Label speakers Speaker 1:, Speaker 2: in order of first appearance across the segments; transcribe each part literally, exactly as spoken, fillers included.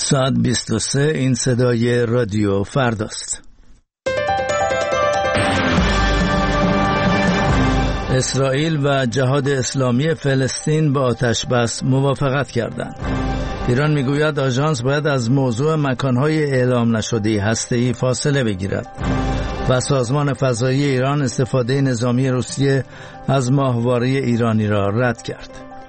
Speaker 1: ساعت بیست و سه. این صدای رادیو فرداست. اسرائیل و جهاد اسلامی فلسطین با آتش بس موافقت کردند. ایران میگوید آژانس باید از موضوع مکانهای اعلام نشده هسته‌ای فاصله بگیرد و سازمان فضایی ایران استفاده نظامی روسیه از ماهواره ایرانی را رد کرد.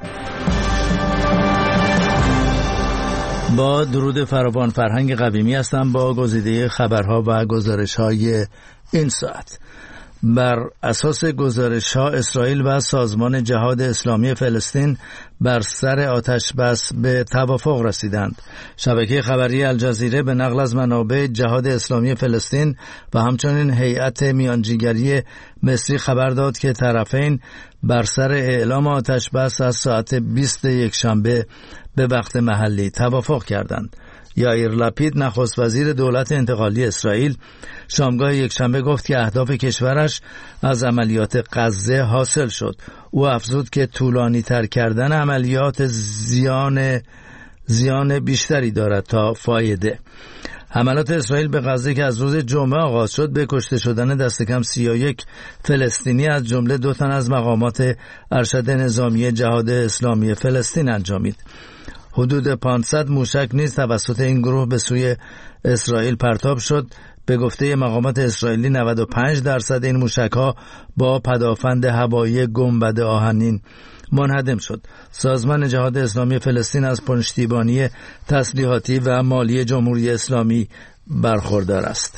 Speaker 1: با درود فراوان، فرهنگ قویمی هستم با گزیده خبرها و گزارش‌های این ساعت. بر اساس گزارش‌ها اسرائیل و سازمان جهاد اسلامی فلسطین بر سر آتش بس به توافق رسیدند. شبکه خبری الجزیره به نقل از منابع جهاد اسلامی فلسطین و همچنین هیئت میانجیگری مصری خبر داد که طرفین بر سر اعلام آتش بس از ساعت بیست یکشنبه به وقت محلی توافق کردند. یائیر لپید نخست وزیر دولت انتقالی اسرائیل شامگاه یکشنبه گفت که اهداف کشورش از عملیات غزه حاصل شد. او افزود که طولانی تر کردن عملیات زیان زیان بیشتری دارد تا فایده. حملات اسرائیل به غزه که از روز جمعه آغاز شد به کشته شدن دست کم سی و یک فلسطینی از جمله دو تن از مقامات ارشد نظامی جهاد اسلامی فلسطین انجامید. حدود پانصد موشک نیز توسط این گروه به سوی اسرائیل پرتاب شد. به گفته مقامات اسرائیلی نود و پنج درصد این موشک‌ها با پدافند هوایی گنبد آهنین منهدم شد. سازمان جهاد اسلامی فلسطین از پشتیبانی تسلیحاتی و مالی جمهوری اسلامی برخوردار است.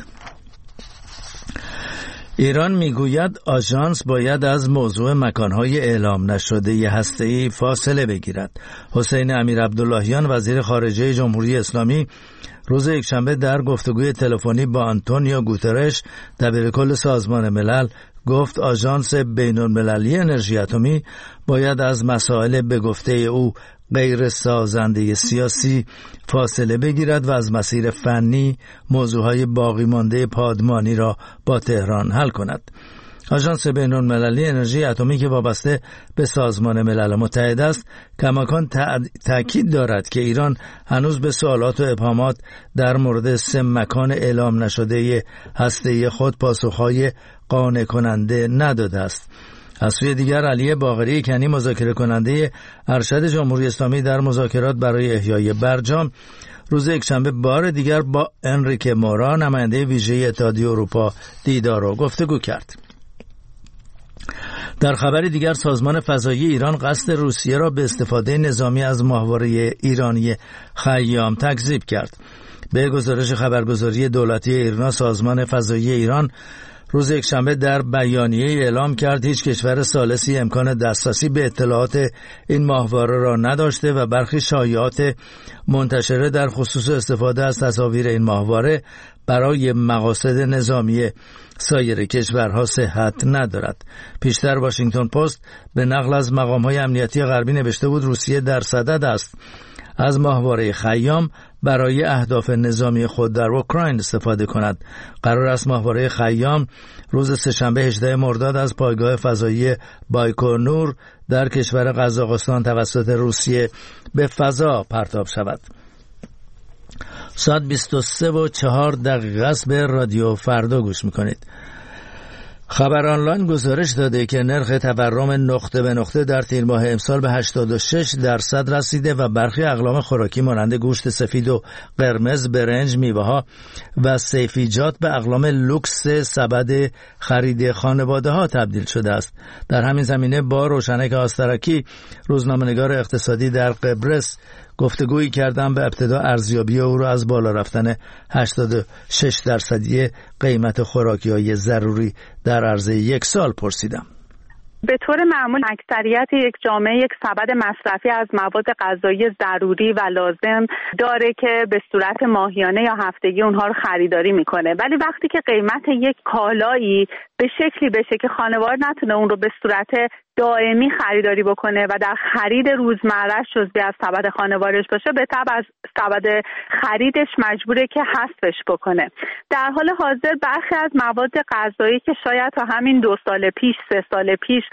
Speaker 1: ایران میگوید آژانس باید از موضوع مکانهای اعلام نشده هسته‌ای فاصله بگیرد. حسین امیرعبداللهیان وزیر خارجه جمهوری اسلامی روز یکشنبه در گفتگوی تلفنی با آنتونیو گوترش دبیرکل سازمان ملل گفت آژانس بین‌المللی انرژی اتمی باید از مسائل به گفته او غیر سازنده سیاسی فاصله بگیرد و از مسیر فنی موضوعهای باقی مانده پادمانی را با تهران حل کند. آژانس بین‌المللی انرژی اتمی که وابسته به سازمان ملل متحد است کماکان تأکید دارد که ایران هنوز به سوالات و ابهامات در مورد سه مکان اعلام نشده هسته‌ای خود پاسخهای قانع کننده نداده است. از سوی دیگر علی باقری کنی مذاکره کننده ارشد جمهوری اسلامی در مذاکرات برای احیای برجام روز یکشنبه بار دیگر با انریکه مورا نماینده ویژه اتحادیه اروپا دیدار و گفتگو کرد. در خبر دیگر سازمان فضایی ایران قصد روسیه را به استفاده نظامی از ماهواره ایرانی خیام تکذیب کرد. به گزارش خبرگزاری دولتی ایرنا سازمان فضایی ایران روز یکشنبه در بیانیه اعلام کرد هیچ کشور ثالثی امکان دسترسی به اطلاعات این ماهواره را نداشته و برخی شایعات منتشره در خصوص استفاده از تصاویر این ماهواره برای مقاصد نظامی سایر کشورها صحت ندارد. پیشتر واشنگتن پست به نقل از مقام‌های امنیتی غربی نوشته بود روسیه در صدد است از ماهواره خیام برای اهداف نظامی خود در اوکراین استفاده کند. قرار است ماهواره خیام روز سه‌شنبه هجدهم مرداد از پایگاه فضایی بایکونور در کشور قزاقستان توسط روسیه به فضا پرتاب شود. ساعت بیست و سه و چهار دقیقه است. به رادیو فردا گوش میکنید. خبر آنلاین گزارش داده که نرخ تورم نقطه به نقطه در تیر ماه امسال به هشتاد و شش درصد رسیده و برخی اقلام خوراکی مانند گوشت سفید و قرمز، برنج، میوه‌ها و سیفیجات به اقلام لوکس سبد خرید خانواده‌ها تبدیل شده است. در همین زمینه با روشنک آسترکی روزنامه‌نگار اقتصادی در قبرس گفتگویی کردم. به ابتدا ارزیابی او را از بالا رفتن هشتاد و شش درصدی قیمت خوراکی‌های ضروری در عرض یک سال پرسیدم.
Speaker 2: به طور معمول اکثریت یک جامعه یک سبد مصرفی از مواد غذایی ضروری و لازم داره که به صورت ماهیانه یا هفتگی اونها رو خریداری میکنه، ولی وقتی که قیمت یک کالایی به شکلی بشه که خانوار نتونه اون رو به صورت دائمی خریداری بکنه و در خرید روزمره‌اش جزئی از سبد خانوارش باشه، به تبع از سبد خریدش مجبوره که حذفش بکنه. در حال حاضر برخی از مواد غذایی که شاید تا همین دو سال پیش، سه سال پیش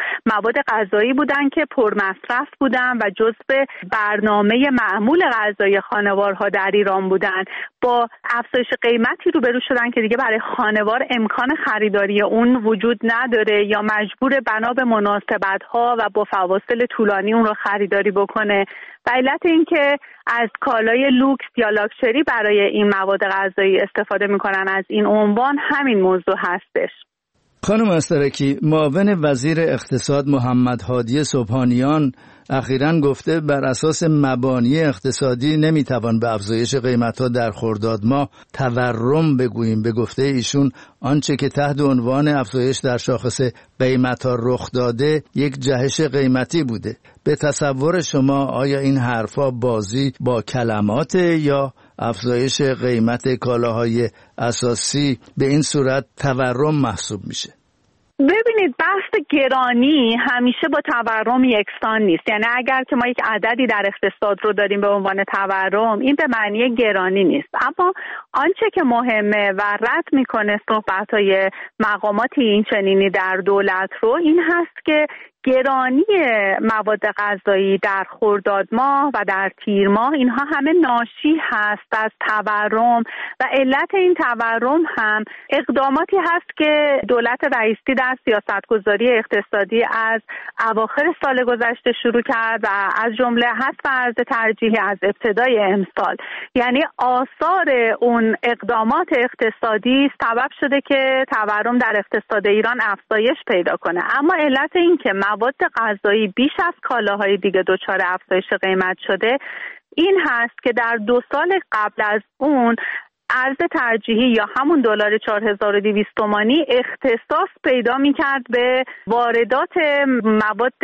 Speaker 2: مواد غذایی بودن که پرمصرف بودن و جزو برنامه معمول غذایی خانوارها در ایران بودن. با افزایش قیمتی روبرو شدن که دیگه برای خانوار امکان خریداری اون وجود نداره یا مجبور بنا به مناسبت‌ها و با فواصل طولانی اون رو خریداری بکنه. و علت این که از کالای لوکس یا لاکچری برای این مواد غذایی استفاده میکنن از این عنوان همین موضوع هستش.
Speaker 1: خانم استرکی، معاون وزیر اقتصاد محمد هادی سبحانیان اخیراً گفته بر اساس مبانی اقتصادی نمیتوان به افزایش قیمت‌ها در خرداد ماه تورم بگوییم. به گفته ایشون آنچه که تحت عنوان افزایش در شاخص قیمت‌ها رخ داده یک جهش قیمتی بوده. به تصور شما آیا این حرفا بازی با کلمات یا افزایش قیمت کالاهای اساسی به این صورت تورم محسوب میشه؟
Speaker 2: ببینید، بحث گرانی همیشه با تورم یکسان نیست. یعنی اگر که ما یک عددی در اقتصاد رو داریم به عنوان تورم، این به معنی گرانی نیست. اما آنچه که مهمه و رد میکنه صحبت‌های مقاماتی این چنینی در دولت رو این هست که گرانی مواد غذایی در خرداد ماه و در تیر ماه اینها همه ناشی هست از تورم و علت این تورم هم اقداماتی هست که دولت رئیسی در سیاستگذاری اقتصادی از اواخر سال گذشته شروع کرد و از جمله حذف ارز ترجیحی از ابتدای امسال. یعنی آثار اون اقدامات اقتصادی سبب شده که تورم در اقتصاد ایران افزایش پیدا کنه. اما علت این که مواد غذایی بیش از کالاهای دیگه دچار افزایش قیمت شده این هست که در دو سال قبل از اون ارز ترجیحی یا همون دلار چهار هزار و دویست تومانی اختصاص پیدا می‌کرد به واردات مواد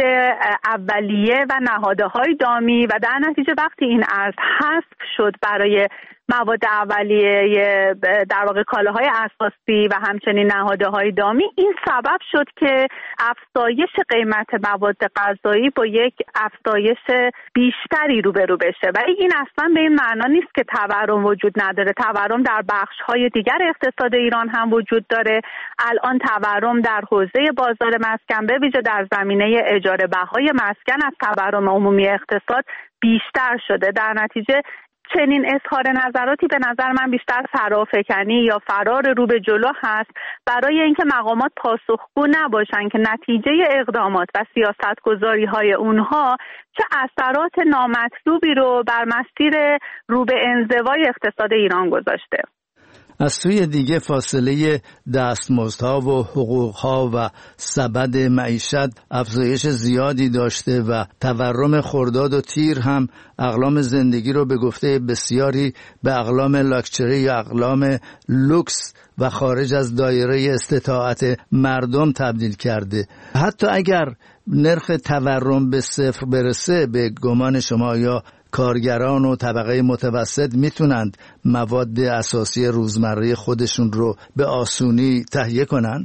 Speaker 2: اولیه و نهادهای دامی و در نتیجه وقتی این ارز حذف شد برای مواد اولیه در واقع کالاهای اساسی و همچنین نهادهای دامی، این سبب شد که افزایش قیمت مواد غذایی با یک افزایش بیشتری روبرو بشه. و این اصلا به این معنا نیست که تورم وجود نداره. تورم در بخش‌های دیگر اقتصاد ایران هم وجود داره. الان تورم در حوزه بازار مسکن به ویژه در زمینه اجاره بهای مسکن از تورم عمومی اقتصاد بیشتر شده. در نتیجه چنین اظهار نظراتی به نظر من بیشتر فرافکنی یا فرار رو به جلو هست برای اینکه مقامات پاسخگو نباشن که نتیجه اقدامات و سیاستگذاری‌های اونها چه اثرات نامطلوبی رو بر مسیر رو به انزوای اقتصاد ایران گذاشته.
Speaker 1: از سوی دیگه فاصله دستمزدها و حقوقها و سبد معیشت افزایش زیادی داشته و تورم خرداد و تیر هم اقلام زندگی رو به گفته بسیاری به اقلام لاکچری یا اقلام لوکس و خارج از دایره استطاعت مردم تبدیل کرده. حتی اگر نرخ تورم به صفر برسه، به گمان شما یا کارگران و طبقه متوسط میتونند مواد اساسی روزمره خودشون رو به آسونی تهیه کنند؟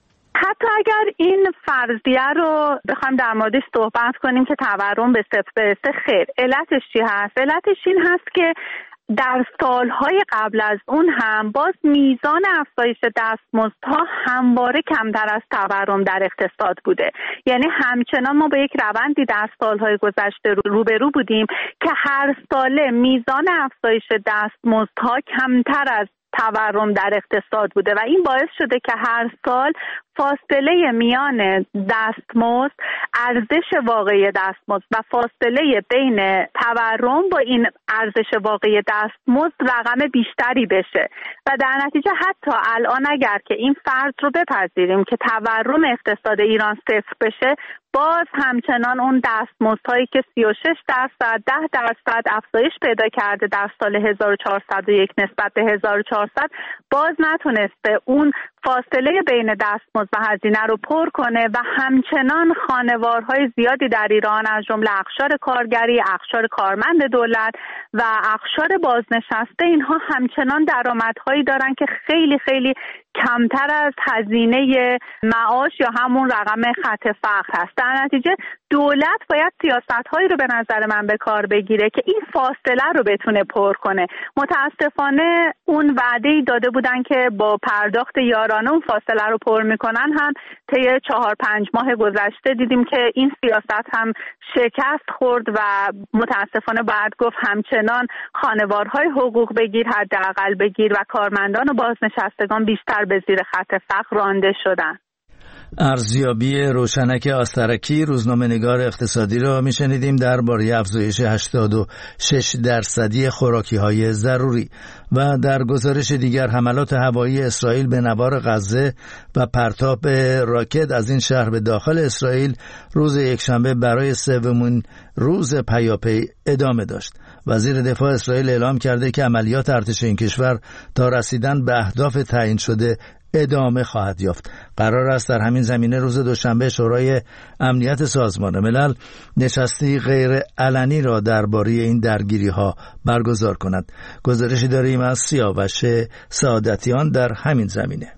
Speaker 2: حتی اگر این فرضیه رو بخوایم در موردش صحبت کنیم که تورم به صفر برسه، خیر. علتش چی هست؟ علتش این هست که در سالهای قبل از اون هم باز میزان افزایش دستمزدها همواره کمتر از تورم در اقتصاد بوده. یعنی همچنان ما به یک روندی در سالهای گذشته روبرو بودیم که هر ساله میزان افزایش دستمزدها کمتر از تورم در اقتصاد بوده و این باعث شده که هر سال فاصله میان دستمزد، ارزش واقعی دستمزد و فاصله بین تورم با این ارزش واقعی دستمزد رقم بیشتری بشه و در نتیجه حتی الان اگر که این فرض رو بپذیریم که تورم اقتصاد ایران صفر بشه، باز همچنان اون دستمزدهایی که سی و شش درصد، ده درصد افزایش پیدا کرده در سال هزار و چهارصد و یک نسبت به هزار و چهارصد، باز نتونسته اون فاصله بین دستمزد و هزینه رو پر کنه و همچنان خانوارهای زیادی در ایران از جمله اقشار کارگری، اقشار کارمند دولت و اقشار بازنشسته، اینها همچنان درآمدهایی دارن که خیلی خیلی کمتر از هزینه معاش یا همون رقم خط فقر هست. در نتیجه دولت باید سیاست‌هایی رو به نظر من به کار بگیره که این فاصله رو بتونه پر کنه. متاسفانه اون وعده‌ای داده بودن که با پرداخت یارانه اون فاصله رو پر میکنن، هم طی چهار پنج ماه گذشته دیدیم که این سیاست هم شکست خورد و متاسفانه باید گفت همچنان خانوارهای حقوق بگیر، حداقل بگیر و کارمندان و بازنشستگان بیشتر به زیر خط فقر رانده شدن.
Speaker 1: ارزیابی روشنک آسترکی روزنامه‌نگار اقتصادی را میشنیدیم درباره افزایش هشتاد و شش درصدی خوراکی‌های ضروری. و در گزارش دیگر حملات هوایی اسرائیل به نوار غزه و پرتاب راکت از این شهر به داخل اسرائیل روز یکشنبه برای سومین روز پیاپی ادامه داشت. وزیر دفاع اسرائیل اعلام کرده که عملیات ارتش این کشور تا رسیدن به اهداف تعیین شده ادامه خواهد یافت. قرار است در همین زمینه روز دوشنبه شورای امنیت سازمان ملل نشستی غیر علنی را درباره این درگیری‌ها برگزار کند. گزارشی داریم از سیاوش سعادتیان در همین زمینه.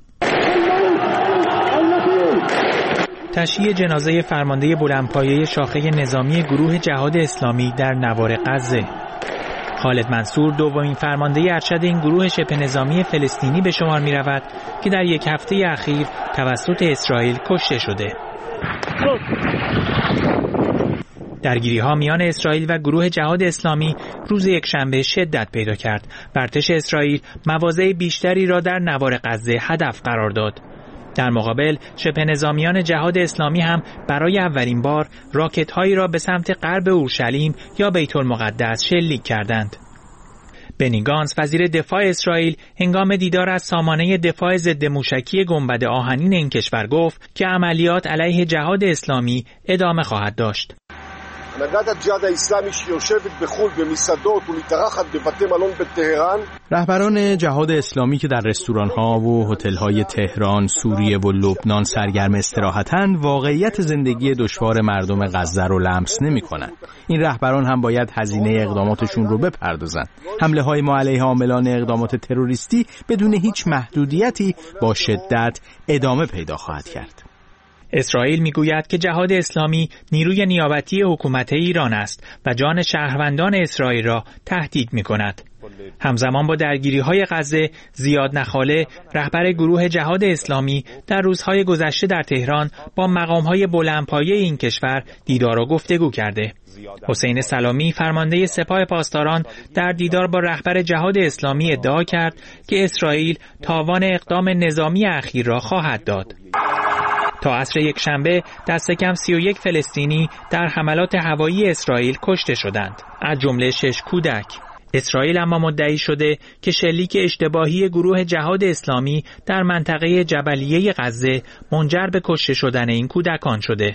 Speaker 3: تشییع جنازه فرمانده بلندپایه شاخه نظامی گروه جهاد اسلامی در نوار غزه. خالد منصور دومین فرمانده ارشد این گروه شبه نظامی فلسطینی به شمار می رود که در یک هفته اخیر توسط اسرائیل کشته شده. درگیری ها میان اسرائیل و گروه جهاد اسلامی روز یکشنبه شدت پیدا کرد و ارتش اسرائیل مواضع بیشتری را در نوار غزه هدف قرار داد. در مقابل شبه نظامیان جهاد اسلامی هم برای اولین بار راکت هایی را به سمت غرب اورشلیم یا بیت المقدس شلیک کردند. بنی گانتز وزیر دفاع اسرائیل هنگام دیدار از سامانه دفاع ضد موشکی گنبد آهنین این کشور گفت که عملیات علیه جهاد اسلامی ادامه خواهد داشت.
Speaker 4: رهبران جهاد اسلامی که در رستوران‌ها و هتل‌های تهران، سوریه و لبنان سرگرم استراحتند، واقعیت زندگی دشوار مردم غزه رو لمس نمی‌کنند. این رهبران هم باید هزینه اقداماتشون رو بپردازند. حمله‌های ما علیه عاملان اقدامات تروریستی بدون هیچ محدودیتی با شدت ادامه پیدا خواهد کرد.
Speaker 3: اسرائیل میگوید که جهاد اسلامی نیروی نیابتی حکومت ایران است و جان شهروندان اسرائیل را تهدید می‌کند. همزمان با درگیری‌های غزه، زیاد نخاله، رهبر گروه جهاد اسلامی در روزهای گذشته در تهران با مقام‌های بلندپایه این کشور دیدار و گفتگو کرده. حسین سلامی فرمانده سپاه پاسداران در دیدار با رهبر جهاد اسلامی ادعا کرد که اسرائیل تاوان اقدام نظامی اخیر را خواهد داد. تا عصر یک شنبه دست کم سی و یک فلسطینی در حملات هوایی اسرائیل کشته شدند، از جمله شش کودک. اسرائیل اما مدعی شده که شلیک اشتباهی گروه جهاد اسلامی در منطقه جبلیه غزه منجر به کشته شدن این کودکان شده.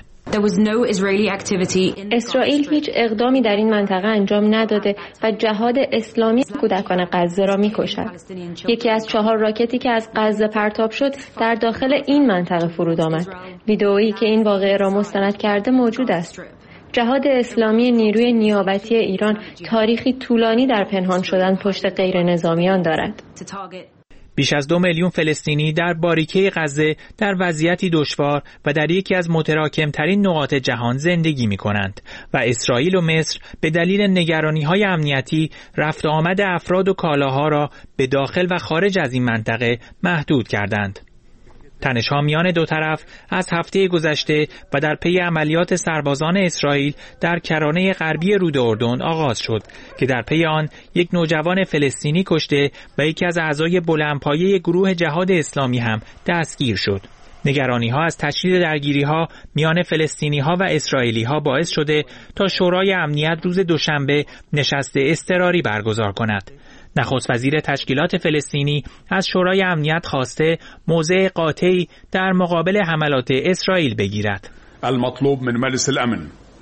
Speaker 5: اسرائیل هیچ اقدامی در این منطقه انجام نداده و جهاد اسلامی کودکان غزه را می‌کشد. یکی از چهار راکتی که از غزه پرتاب شد در داخل این منطقه فرود آمد. ویدئویی که این واقعه را مستند کرده موجود است. جهاد اسلامی نیروی نیابتی ایران تاریخی طولانی در پنهان شدن پشت غیر نظامیان دارد.
Speaker 3: بیش از دو میلیون فلسطینی در باریکه غزه در وضعیتی دشوار و در یکی از متراکمترین نقاط جهان زندگی می کنند و اسرائیل و مصر به دلیل نگرانی‌های امنیتی رفت و آمد افراد و کالاها را به داخل و خارج از این منطقه محدود کردند. تنش‌ها میان دو طرف از هفته گذشته و در پی عملیات سربازان اسرائیل در کرانه غربی رود اردن آغاز شد که در پی آن یک نوجوان فلسطینی کشته و یکی از اعضای بلندپایه گروه جهاد اسلامی هم دستگیر شد. نگرانی‌ها از تشدید درگیری‌ها میان فلسطینی‌ها و اسرائیلی‌ها باعث شده تا شورای امنیت روز دوشنبه نشست اضطراری برگزار کند. نخست وزیر تشکیلات فلسطینی از شورای امنیت خواسته موضع قاطعی در مقابل حملات اسرائیل بگیرد.
Speaker 6: المطلوب من مجلس الامن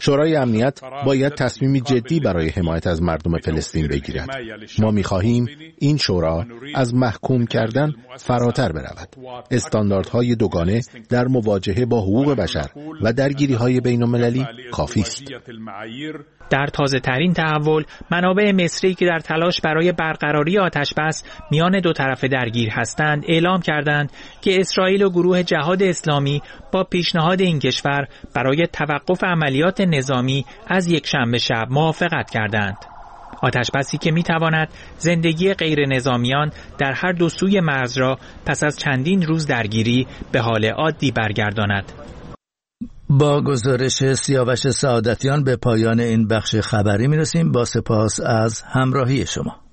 Speaker 6: شورای امنیت باید تصمیمی جدی برای حمایت از مردم فلسطین بگیرد. ما می‌خواهیم این شورا از محکوم کردن فراتر برود. استانداردهای دوگانه در مواجهه با حقوق بشر و درگیری‌های بین‌المللی کافی است.
Speaker 3: در تازه ترین تحول، منابع مصری که در تلاش برای برقراری آتشبس میان دو طرف درگیر هستند، اعلام کردند که اسرائیل و گروه جهاد اسلامی با پیشنهاد این کشور برای توقف عملیات نظامی از یکشنبه شب موافقت کردند. آتشبسی که میتواند زندگی غیر نظامیان در هر دو سوی مرز را پس از چندین روز درگیری به حال عادی برگرداند.
Speaker 1: با گزارش سیاوش سعادتیان به پایان این بخش خبری میرسیم. با سپاس از همراهی شما.